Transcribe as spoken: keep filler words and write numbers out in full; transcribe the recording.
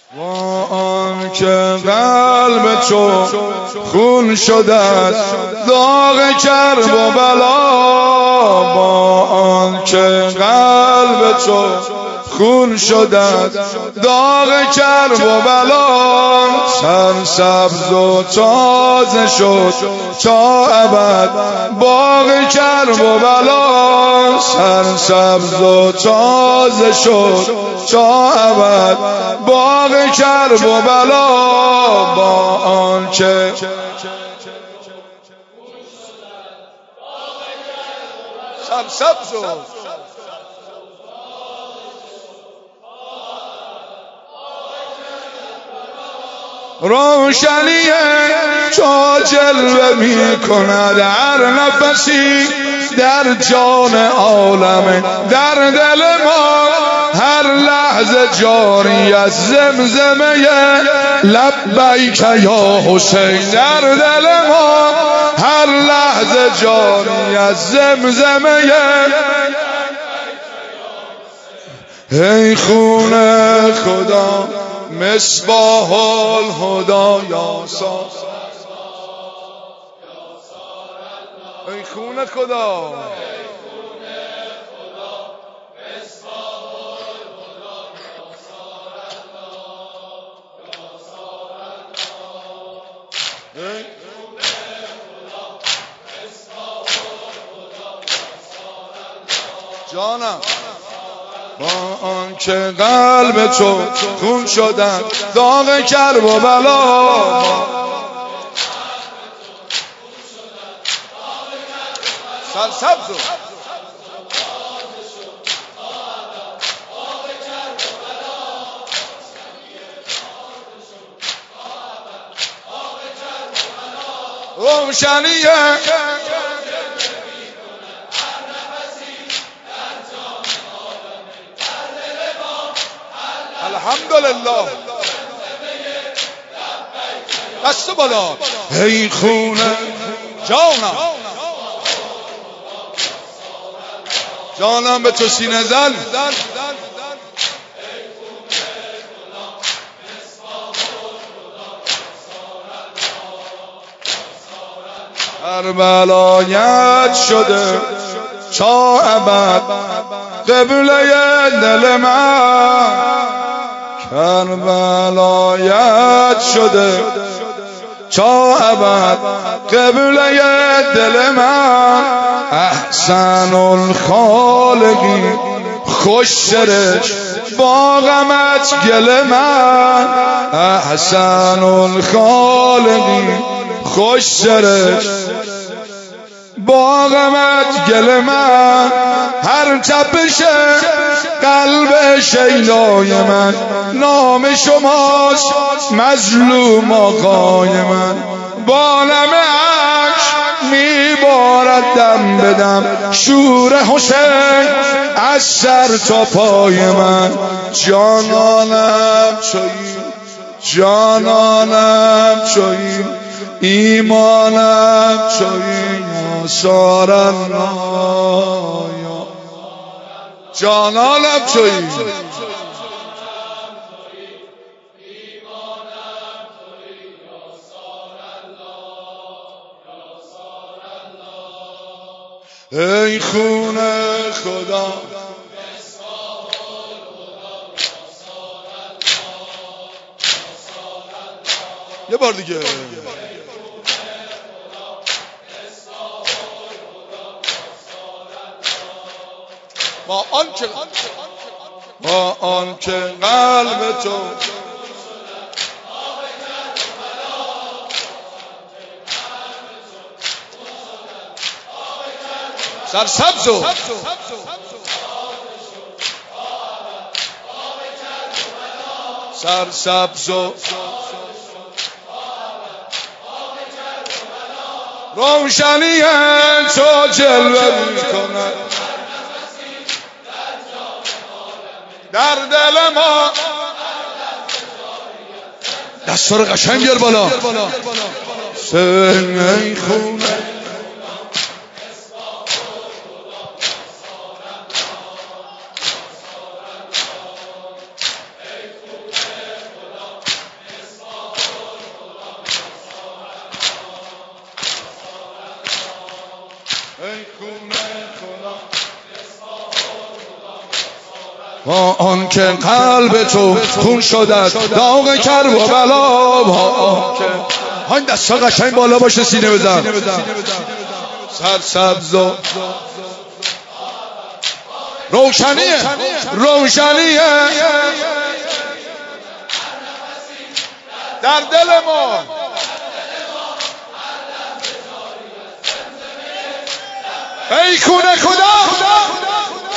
با آن که قلب تو خون شده داغ کرب و بلا، با آن که قلب تو خون شده داغ کرب و بلا، سرسبز و تازه شد تا ابد باغ کرب و بلا، سرسبز و تازه شد تا ابد باغ کرب و بلا، با آنچه سرسبز و روشنی تو جلوه می کند هر نفسی در جان عالم، در دل ما هر لحظه جاری از زمزمه لبیک یا حسین، در دل ما هر لحظه جاری از زمزمه ای خون خدا مصباح الهدی یا سار، ای خون خدا جانم، با آنکه قلب تو خون شدن داغ کرب و بلا، سرسبز و روشنی الحمدلله دست بالا ای خونه جانم، جانم به تو سینه زن، کربلایت شده تا ابد قبله دل من، کربلایت شده تا ابد قبله دل من، احسن الخالقی خوش سرش با غمت گل من، احسن الخالقی خوش سرش با غمت گل من، هر تپش قلب شیدای من نام شماست مظلوم آقای من، با نم عشق میبارد دم بدم شور حسین از سر تا پای من، جانانم چویی جانانم چویی ایمانم چویی یا سارالله، جانانم چویی ای خون خدا یه بار دیگه با آنچه با آنچه قلب تو سرسبز و سرسبز و روشنی تو جلوه می‌کند در دل ما، دستا رو قشنگ بیار بالا، سنگ خونه با آن که قلب تو خون شده داغ کرب و بلا، با آن که های دستا قشنگ بالا باشه سینه بزن، سرسبز و روشنیه روشنیه در دل ما. ای کنه خدا